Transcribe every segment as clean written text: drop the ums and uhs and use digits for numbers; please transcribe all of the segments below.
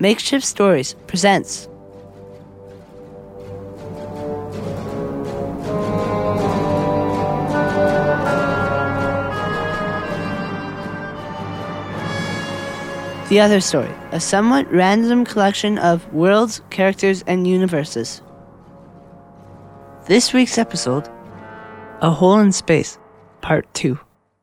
Makeshift Stories presents The Other Story, a somewhat random collection of worlds, characters, and universes. This week's episode, A Hole in Space, Part 2.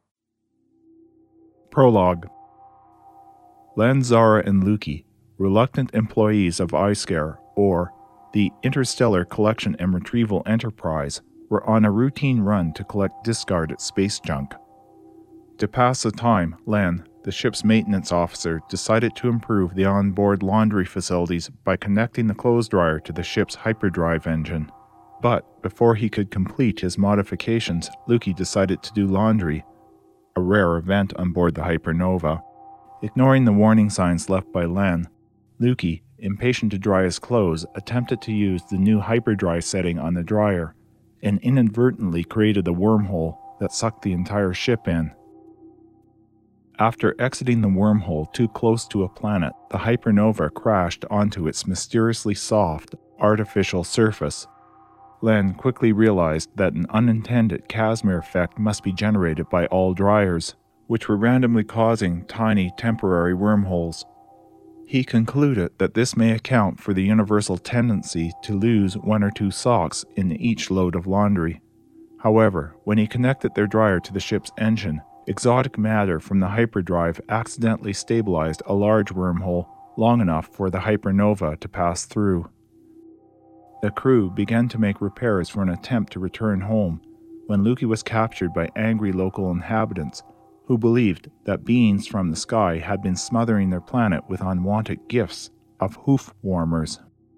Prologue. Len, Zara, and Lukey, reluctant employees of iScare, or the Interstellar Collection and Retrieval Enterprise, were on a routine run to collect discarded space junk. To pass the time, Len, the ship's maintenance officer, decided to improve the onboard laundry facilities by connecting the clothes dryer to the ship's hyperdrive engine. But before he could complete his modifications, Lukey decided to do laundry, a rare event on board the Hypernova. Ignoring the warning signs left by Len, Lukey, impatient to dry his clothes, attempted to use the new hyperdry setting on the dryer, and inadvertently created a wormhole that sucked the entire ship in. After exiting the wormhole too close to a planet, the Hypernova crashed onto its mysteriously soft, artificial surface. Len quickly realized that an unintended Casimir effect must be generated by all dryers, which were randomly causing tiny temporary wormholes. He concluded that this may account for the universal tendency to lose one or two socks in each load of laundry. However, when he connected their dryer to the ship's engine, exotic matter from the hyperdrive accidentally stabilized a large wormhole long enough for the Hypernova to pass through. The crew began to make repairs for an attempt to return home when Lukey was captured by angry local inhabitants who believed that beings from the sky had been smothering their planet with unwanted gifts of hoof warmers.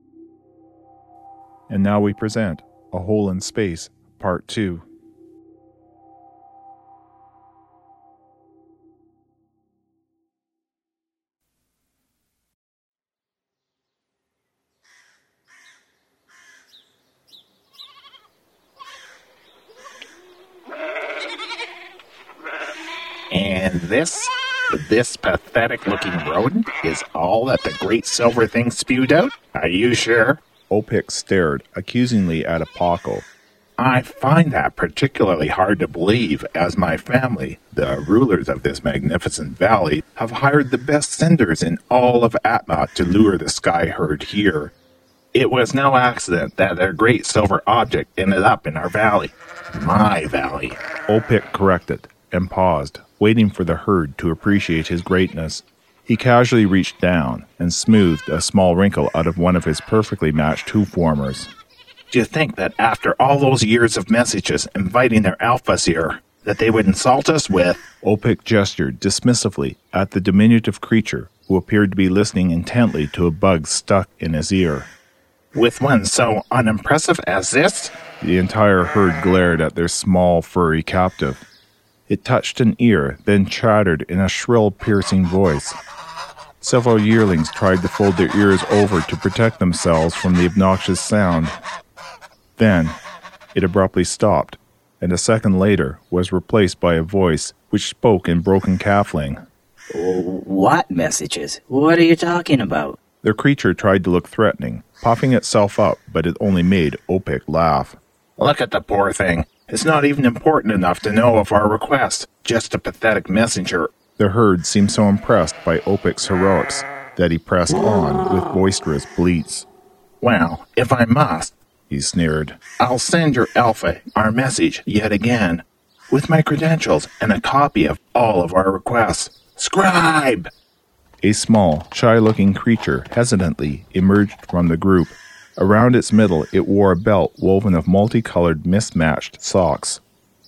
And now we present A Hole in Space, Part 2. And this pathetic-looking rodent is all that the great silver thing spewed out? Are you sure? Opik stared accusingly at Apoco. I find that particularly hard to believe, as my family, the rulers of this magnificent valley, have hired the best senders in all of Atma to lure the sky herd here. It was no accident that their great silver object ended up in our valley. My valley. Opik corrected and paused, waiting for the herd to appreciate his greatness. He casually reached down and smoothed a small wrinkle out of one of his perfectly matched hoof warmers. Do you think that after all those years of messages inviting their alphas here, that they would insult us with... Opik gestured dismissively at the diminutive creature who appeared to be listening intently to a bug stuck in his ear. With one so unimpressive as this? The entire herd glared at their small, furry captive. It touched an ear, then chattered in a shrill, piercing voice. Several yearlings tried to fold their ears over to protect themselves from the obnoxious sound. Then, it abruptly stopped, and a second later was replaced by a voice which spoke in broken Kafling. What messages? What are you talking about? The creature tried to look threatening, puffing itself up, but it only made Opik laugh. Look at the poor thing. It's not even important enough to know of our request. Just a pathetic messenger. The herd seemed so impressed by Opik's heroics that he pressed on with boisterous bleats. Well, if I must, he sneered, I'll send your alpha our message yet again, with my credentials and a copy of all of our requests. Scribe! A small, shy-looking creature hesitantly emerged from the group. Around its middle, it wore a belt woven of multicolored, mismatched socks.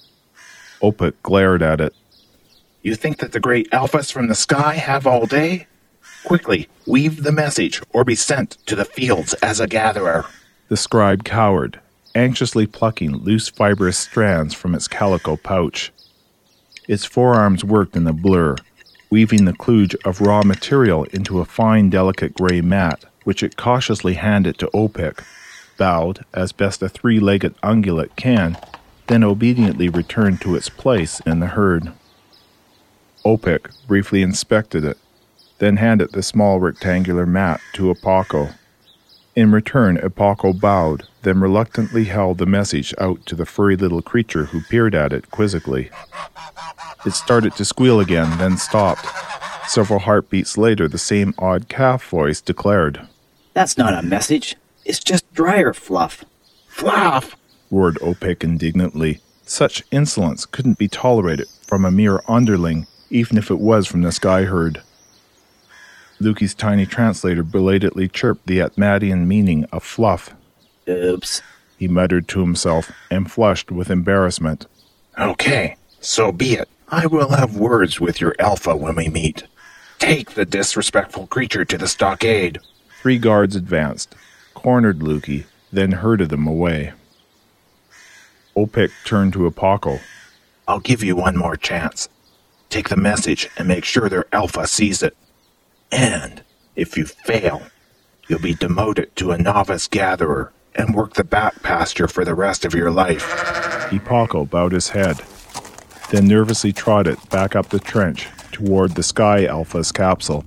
Opik glared at it. You think that the great alphas from the sky have all day? Quickly, weave the message, or be sent to the fields as a gatherer. The scribe cowered, anxiously plucking loose fibrous strands from its calico pouch. Its forearms worked in the blur, weaving the kludge of raw material into a fine, delicate gray mat, which it cautiously handed to Opik, bowed as best a three-legged ungulate can, then obediently returned to its place in the herd. Opik briefly inspected it, then handed the small rectangular mat to Epako. In return, Epako bowed, then reluctantly held the message out to the furry little creature who peered at it quizzically. It started to squeal again, then stopped. Several heartbeats later, the same odd calf voice declared, That's not a message. It's just dryer fluff. Fluff! roared Opik indignantly. Such insolence couldn't be tolerated from a mere underling, even if it was from the sky herd. Lukey's tiny translator belatedly chirped the Atmadian meaning of fluff. Oops. He muttered to himself and flushed with embarrassment. Okay, so be it. I will have words with your alpha when we meet. Take the disrespectful creature to the stockade. 3 guards advanced, cornered Lukey, then herded them away. Opik turned to Epako. I'll give you one more chance. Take the message and make sure their alpha sees it. And if you fail, you'll be demoted to a novice gatherer and work the back pasture for the rest of your life. Epako bowed his head, then nervously trotted back up the trench toward the Sky Alpha's capsule.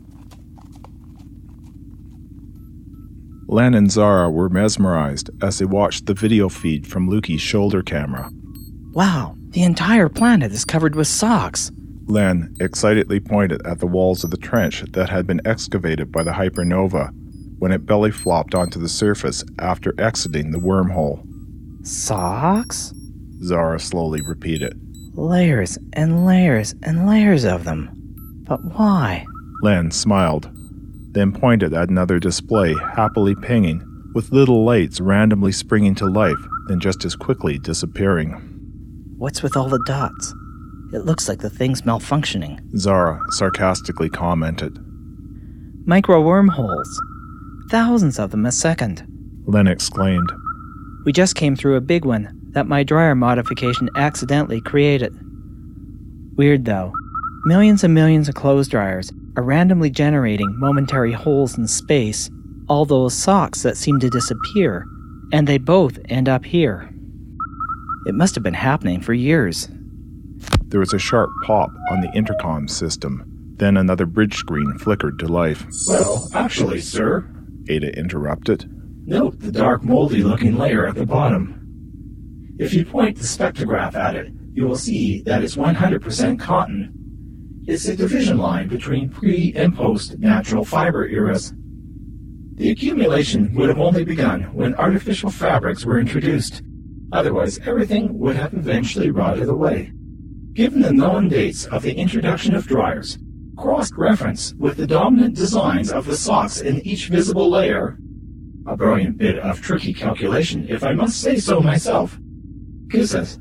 Len and Zara were mesmerized as they watched the video feed from Lukey's shoulder camera. Wow, the entire planet is covered with socks. Len excitedly pointed at the walls of the trench that had been excavated by the hypernova when it belly flopped onto the surface after exiting the wormhole. Socks? Zara slowly repeated. Layers and layers and layers of them. But why? Len smiled, then pointed at another display happily pinging, with little lights randomly springing to life, then just as quickly disappearing. What's with all the dots? It looks like the thing's malfunctioning. Zara sarcastically commented. Micro wormholes. Thousands of them a second. Len exclaimed. We just came through a big one that my dryer modification accidentally created. Weird though. Millions and millions of clothes dryers are randomly generating momentary holes in space, all those socks that seem to disappear, and they both end up here. It must have been happening for years. There was a sharp pop on the intercom system. Then another bridge screen flickered to life. Well, actually, sir, Ada interrupted. note the dark, moldy-looking layer at the bottom. If you point the spectrograph at it, you will see that it's 100% cotton. It's a division line between pre- and post-natural fiber eras. The accumulation would have only begun when artificial fabrics were introduced. Otherwise, everything would have eventually rotted away. Given the known dates of the introduction of dryers, cross-reference with the dominant designs of the socks in each visible layer, a brilliant bit of tricky calculation if I must say so myself, gives us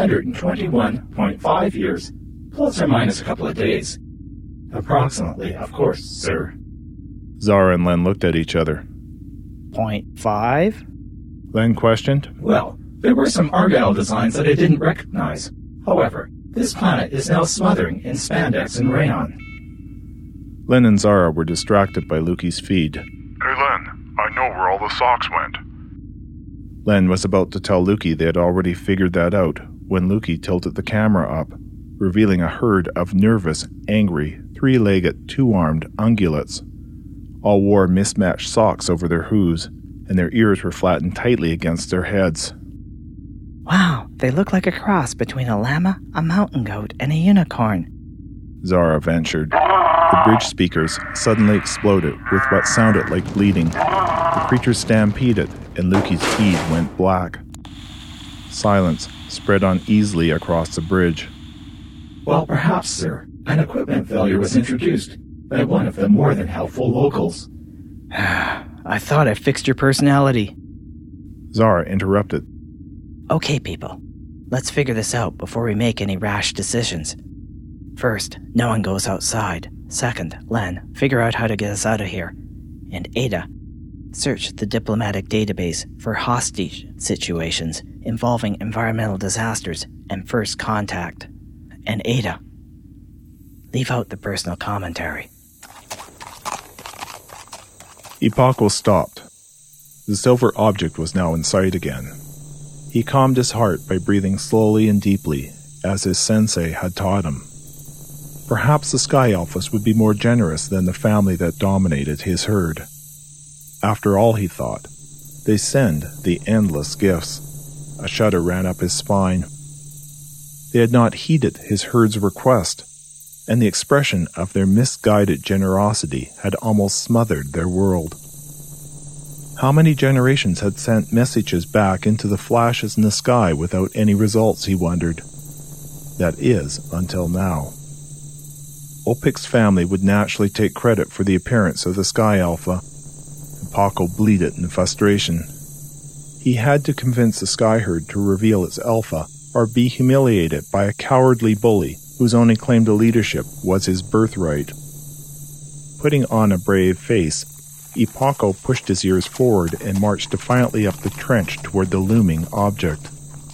321.5 years, plus or minus a couple of days. Approximately, of course, sir. Zara and Len looked at each other. 0.5? Len questioned. Well, there were some Argyle designs that I didn't recognize. However, this planet is now smothering in spandex and rayon. Len and Zara were distracted by Lukey's feed. Hey Len, I know where all the socks went. Len was about to tell Lukey they had already figured that out when Lukey tilted the camera up, revealing a herd of nervous, angry, 3-legged, 2-armed ungulates. All wore mismatched socks over their hooves, and their ears were flattened tightly against their heads. Wow, they look like a cross between a llama, a mountain goat, and a unicorn. Zara ventured. The bridge speakers suddenly exploded with what sounded like bleeding. The creatures stampeded, and Lukey's feed went black. Silence spread uneasily across the bridge. Well, perhaps, sir, an equipment failure was introduced by one of the more than helpful locals. I thought I fixed your personality. Zara interrupted. Okay, people. Let's figure this out before we make any rash decisions. First, no one goes outside. Second, Len, figure out how to get us out of here. And Ada, search the diplomatic database for hostage situations involving environmental disasters and first contact. And Ada, leave out the personal commentary. Epako stopped. The silver object was now in sight again. He calmed his heart by breathing slowly and deeply, as his sensei had taught him. Perhaps the Sky Alphas would be more generous than the family that dominated his herd. After all, he thought, they send the endless gifts. A shudder ran up his spine. They had not heeded his herd's request, and the expression of their misguided generosity had almost smothered their world. How many generations had sent messages back into the flashes in the sky without any results, he wondered. That is, until now. Opic's family would naturally take credit for the appearance of the Sky Alpha. Paco bleated in frustration. He had to convince the Sky Herd to reveal its Alpha, or be humiliated by a cowardly bully whose only claim to leadership was his birthright. Putting on a brave face, Ipaco pushed his ears forward and marched defiantly up the trench toward the looming object.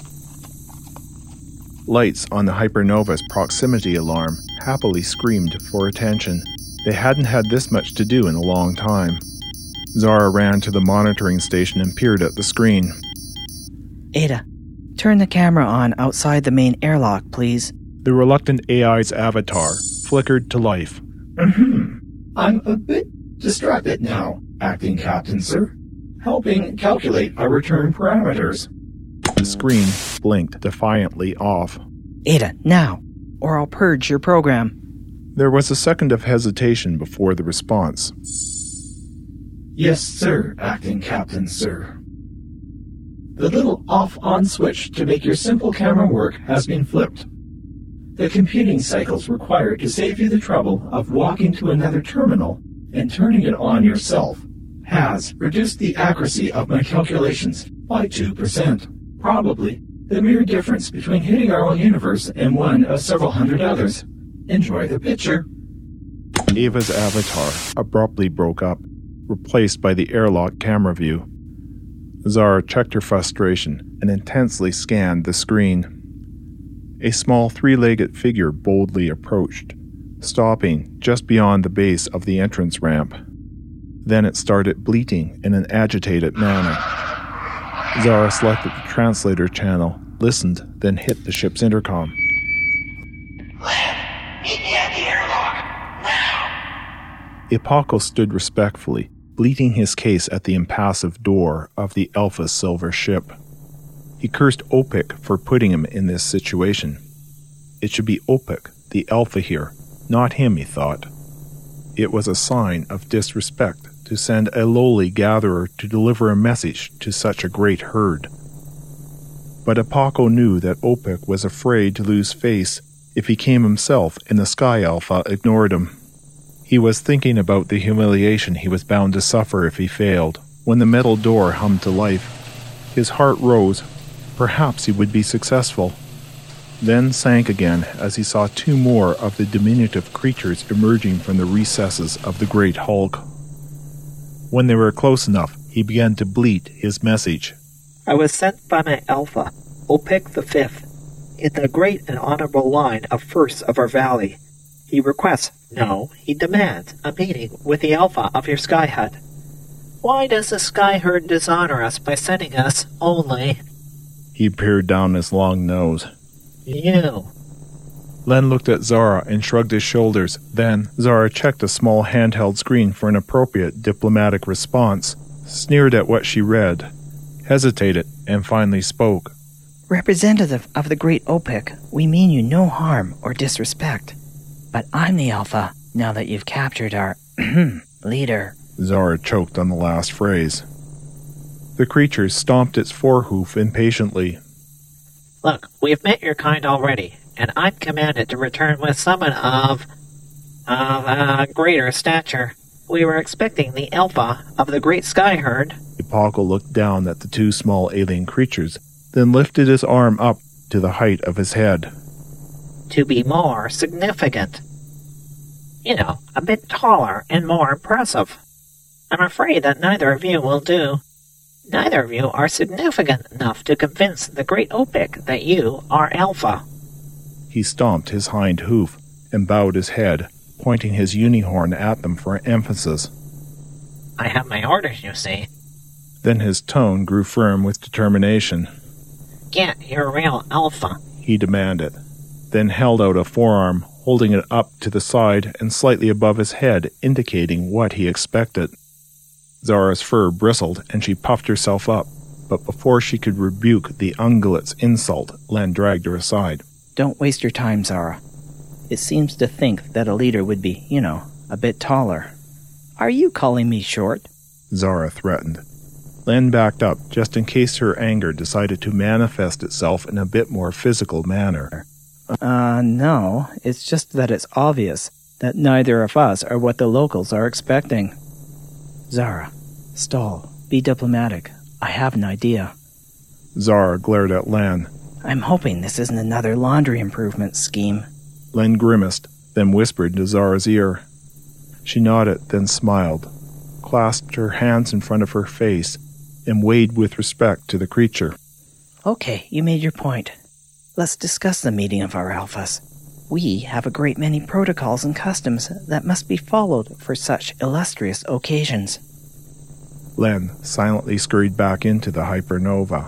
Lights on the Hypernova's proximity alarm happily screamed for attention. They hadn't had this much to do in a long time. Zara ran to the monitoring station and peered at the screen. Ada, turn the camera on outside the main airlock, please. The reluctant AI's avatar flickered to life. I'm a bit distracted now, acting captain, sir. Helping calculate our return parameters. The screen blinked defiantly off. Ada, now, or I'll purge your program. There was a second of hesitation before the response. Yes, sir, acting captain, sir. The little off-on switch to make your simple camera work has been flipped. The computing cycles required to save you the trouble of walking to another terminal and turning it on yourself has reduced the accuracy of my calculations by 2%. Probably the mere difference between hitting our own universe and one of several hundred others. Enjoy the picture. Ava's avatar abruptly broke up, replaced by the airlock camera view. Zara checked her frustration and intensely scanned the screen. A small three-legged figure boldly approached, stopping just beyond the base of the entrance ramp. Then it started bleating in an agitated manner. Zara selected the translator channel, listened, then hit the ship's intercom. Len, meet me at the airlock, now! Ipaco stood respectfully, bleating his case at the impassive door of the Alpha Silver ship. He cursed Opic for putting him in this situation. It should be Opic, the Alpha here, not him, he thought. It was a sign of disrespect to send a lowly gatherer to deliver a message to such a great herd. But Ipaco knew that Opic was afraid to lose face if he came himself and the Sky Alpha ignored him. He was thinking about the humiliation he was bound to suffer if he failed, when the metal door hummed to life. His heart rose. Perhaps he would be successful. Then sank again as he saw two more of the diminutive creatures emerging from the recesses of the great hulk. When they were close enough, he began to bleat his message. I was sent by my Alpha, Opic the Fifth, in the great and honorable line of firsts of our valley. He requests, no, he demands, a meeting with the Alpha of your Sky Hut. Why does the Sky Herd dishonor us by sending us only... He peered down his long nose. You. Len looked at Zara and shrugged his shoulders. Then Zara checked a small handheld screen for an appropriate diplomatic response, sneered at what she read, hesitated, and finally spoke. Representative of the great Opic, we mean you no harm or disrespect. But I'm the Alpha, now that you've captured our leader. Zara choked on the last phrase. The creature stomped its forehoof impatiently. Look, we've met your kind already, and I'm commanded to return with someone of greater stature. We were expecting the Alpha of the great Sky Herd. Ipaco looked down at the two small alien creatures, then lifted his arm up to the height of his head. To be more significant. You know, a bit taller and more impressive. I'm afraid that neither of you will do. Neither of you are significant enough to convince the great Opic that you are Alpha. He stomped his hind hoof and bowed his head, pointing his unihorn at them for emphasis. I have my orders, you see. Then his tone grew firm with determination. Get your real Alpha, he demanded, then held out a forearm, holding it up to the side and slightly above his head, indicating what he expected. Zara's fur bristled and she puffed herself up, but before she could rebuke the ungulate's insult, Len dragged her aside. Don't waste your time, Zara. It seems to think that a leader would be, a bit taller. Are you calling me short? Zara threatened. Len backed up just in case her anger decided to manifest itself in a bit more physical manner. No. It's just that it's obvious that neither of us are what the locals are expecting. Zara, stall. Be diplomatic. I have an idea. Zara glared at Len. I'm hoping this isn't another laundry improvement scheme. Len grimaced, then whispered into Zara's ear. She nodded, then smiled, clasped her hands in front of her face, and weighed with respect to the creature. Okay, you made your point. Let's discuss the meeting of our alphas. We have a great many protocols and customs that must be followed for such illustrious occasions. Len silently scurried back into the hypernova.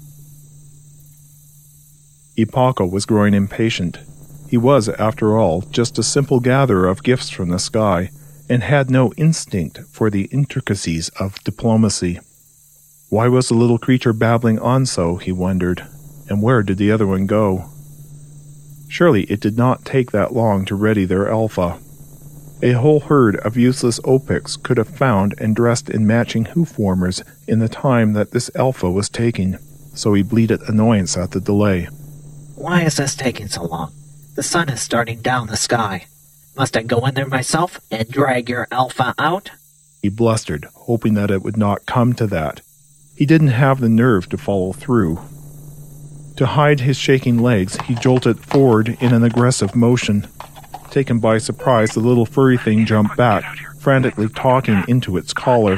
Ipako was growing impatient. He was, after all, just a simple gatherer of gifts from the sky, and had no instinct for the intricacies of diplomacy. Why was the little creature babbling on so, he wondered, and where did the other one go? Surely it did not take that long to ready their alpha. A whole herd of useless Opics could have found and dressed in matching hoof-warmers in the time that this alpha was taking, so he bleated annoyance at the delay. Why is this taking so long? The sun is starting down the sky. Must I go in there myself and drag your alpha out? He blustered, hoping that it would not come to that. He didn't have the nerve to follow through. To hide his shaking legs, he jolted forward in an aggressive motion. Taken by surprise, the little furry thing jumped back, frantically talking into its collar.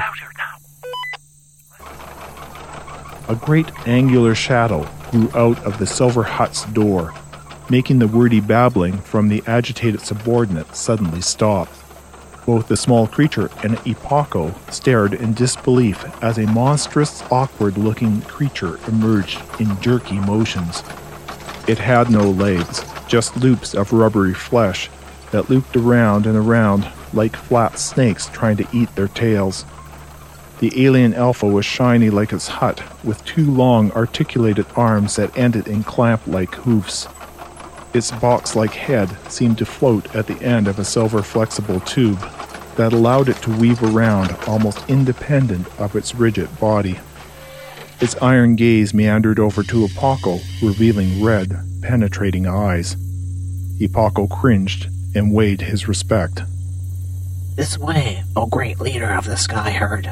A great angular shadow grew out of the silver hut's door, making the wordy babbling from the agitated subordinate suddenly stop. Both the small creature and Ipako stared in disbelief as a monstrous, awkward-looking creature emerged in jerky motions. It had no legs, just loops of rubbery flesh that looped around and around like flat snakes trying to eat their tails. The alien alpha was shiny like its hut, with two long, articulated arms that ended in clamp-like hoofs. Its box-like head seemed to float at the end of a silver flexible tube that allowed it to weave around almost independent of its rigid body. Its iron gaze meandered over to Ipako, revealing red, penetrating eyes. Ipako cringed and weighed his respect. This way, O great leader of the sky herd.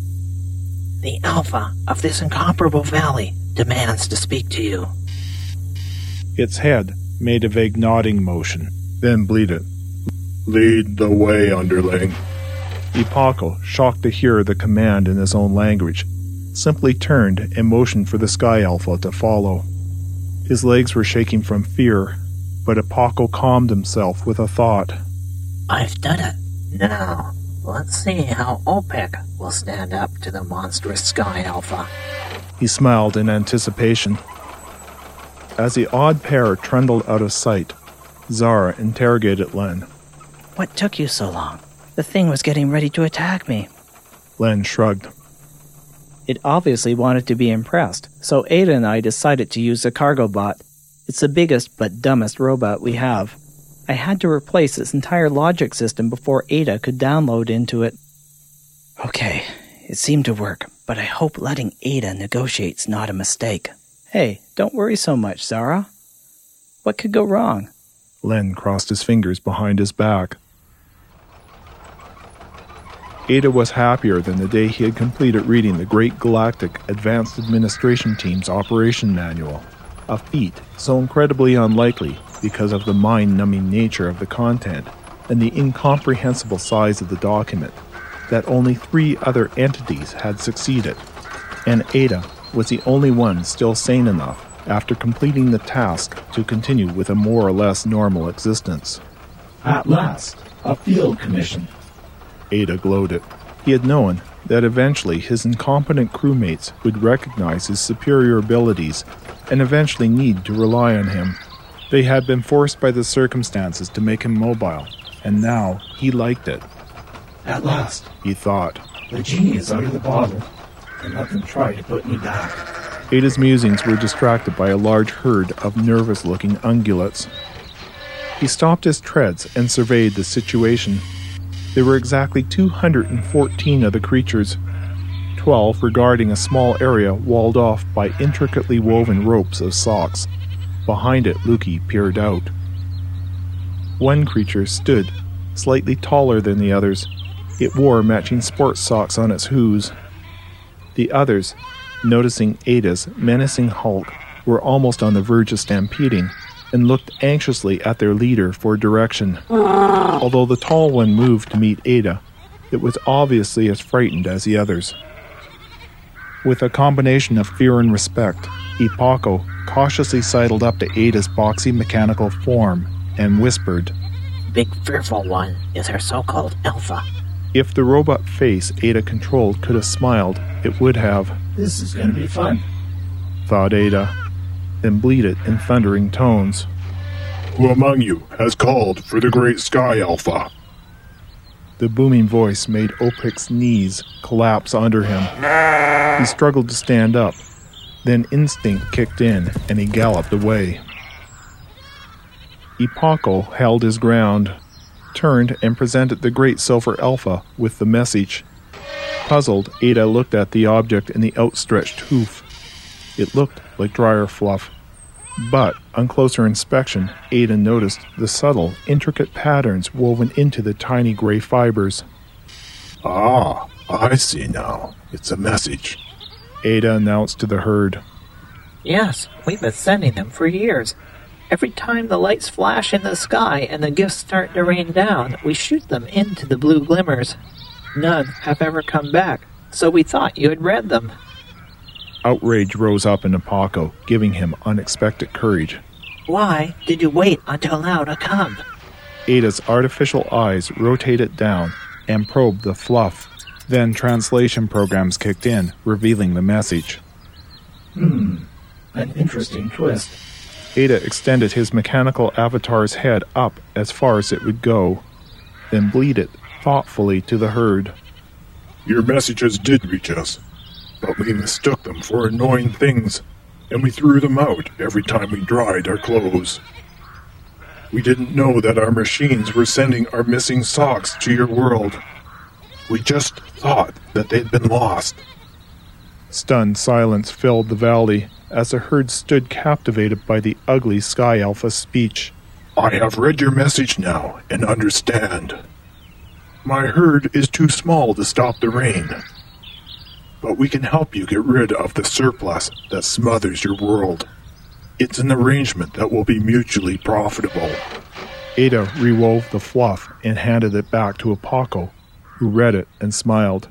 The alpha of this incomparable valley demands to speak to you. Its head made a vague nodding motion, then bleated. Lead the way, underling. Ipako, shocked to hear the command in his own language, simply turned and motioned for the Sky Alpha to follow. His legs were shaking from fear, but Ipako calmed himself with a thought. I've done it. Now, let's see how OPEC will stand up to the monstrous Sky Alpha. He smiled in anticipation. As the odd pair trundled out of sight, Zara interrogated Len. What took you so long? The thing was getting ready to attack me. Len shrugged. It obviously wanted to be impressed, so Ada and I decided to use the cargo bot. It's the biggest but dumbest robot we have. I had to replace its entire logic system before Ada could download into it. Okay, it seemed to work, but I hope letting Ada negotiate's not a mistake. Hey, don't worry so much, Zara. What could go wrong? Len crossed his fingers behind his back. Ada was happier than the day he had completed reading the Great Galactic Advanced Administration Team's operation manual, a feat so incredibly unlikely because of the mind-numbing nature of the content and the incomprehensible size of the document that only 3 other entities had succeeded, and Ada was the only one still sane enough after completing the task to continue with a more or less normal existence. At last, a field commission. Ada gloated. He had known that eventually his incompetent crewmates would recognize his superior abilities and eventually need to rely on him, They had been forced by the circumstances to make him mobile, and now he liked it. At last, he thought. The genie is out of the bottle, and let them try to put me back. Ada's musings were distracted by a large herd of nervous-looking ungulates. He stopped his treads and surveyed the situation. There were exactly 214 of the creatures, 12 regarding a small area walled off by intricately woven ropes of socks. Behind it, Lukey peered out. One creature stood, slightly taller than the others. It wore matching sports socks on its hooves. The others, noticing Ada's menacing hulk, were almost on the verge of stampeding and looked anxiously at their leader for direction. Although the tall one moved to meet Ada, it was obviously as frightened as the others. With a combination of fear and respect, Ipako cautiously sidled up to Ada's boxy mechanical form and whispered, Big fearful one is her so-called Alpha. If the robot face Ada controlled could have smiled, it would have. This is going to be fun, thought Ada, then bleated in thundering tones. Who among you has called for the great sky Alpha? The booming voice made Opic's knees collapse under him. He struggled to stand up. Then instinct kicked in, and he galloped away. Ipako held his ground, turned and presented the great silver Alpha with the message. Puzzled, Ada looked at the object in the outstretched hoof. It looked like dryer fluff. But, on closer inspection, Ada noticed the subtle, intricate patterns woven into the tiny gray fibers. Ah, I see now. It's a message, Ada announced to the herd. Yes, we've been sending them for years. Every time the lights flash in the sky and the gifts start to rain down, we shoot them into the blue glimmers. None have ever come back, so we thought you had read them. Outrage rose up in Ipako, giving him unexpected courage. Why did you wait until now to come? Ada's artificial eyes rotated down and probed the fluff. Then translation programs kicked in, revealing the message. An interesting twist. Ada extended his mechanical avatar's head up as far as it would go, then bleated thoughtfully to the herd. Your messages did reach us, but we mistook them for annoying things, and we threw them out every time we dried our clothes. We didn't know that our machines were sending our missing socks to your world. We just thought that they'd been lost. Stunned silence filled the valley as the herd stood captivated by the ugly Sky Alpha's speech. I have read your message now and understand. My herd is too small to stop the rain, but we can help you get rid of the surplus that smothers your world. It's an arrangement that will be mutually profitable. Ada rewove the fluff and handed it back to Ipako, who read it and smiled.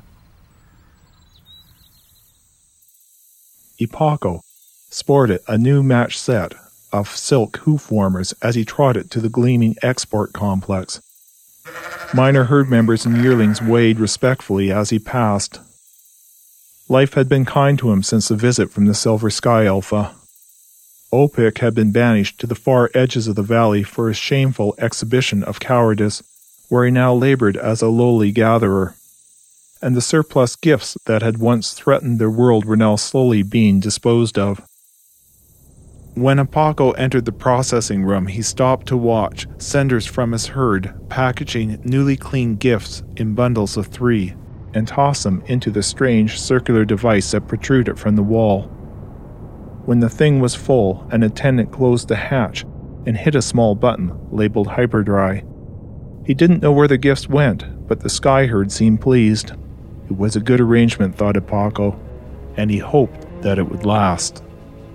Ipako sported a new match set of silk hoof warmers as he trotted to the gleaming export complex. Minor herd members and yearlings waved respectfully as he passed. Life had been kind to him since the visit from the Silver Sky Alpha. Opic had been banished to the far edges of the valley for his shameful exhibition of cowardice, where he now labored as a lowly gatherer. And the surplus gifts that had once threatened their world were now slowly being disposed of. When Ipako entered the processing room, he stopped to watch senders from his herd packaging newly cleaned gifts in bundles of 3 and toss them into the strange circular device that protruded from the wall. When the thing was full, an attendant closed the hatch and hit a small button labeled Hyperdry. He didn't know where the gifts went, but the sky herd seemed pleased. It was a good arrangement, thought Ipako, and he hoped that it would last.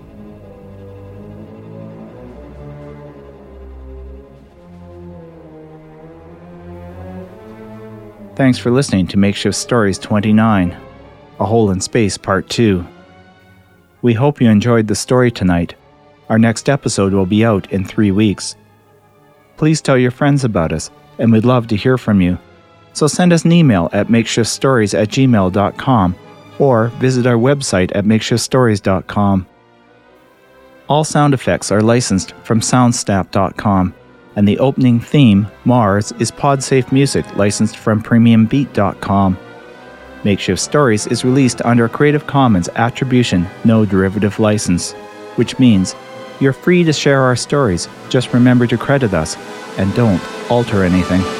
Thanks for listening to Makeshift Stories 29, A Hole in Space Part 2. We hope you enjoyed the story tonight. Our next episode will be out in 3 weeks. Please tell your friends about us, and we'd love to hear from you. So send us an email at makeshiftstories@gmail.com or visit our website at makeshiftstories.com. All sound effects are licensed from soundsnap.com, and the opening theme, Mars, is PodSafe Music licensed from premiumbeat.com. Makeshift Stories is released under a Creative Commons Attribution No Derivative license, which means you're free to share our stories, just remember to credit us and don't alter anything.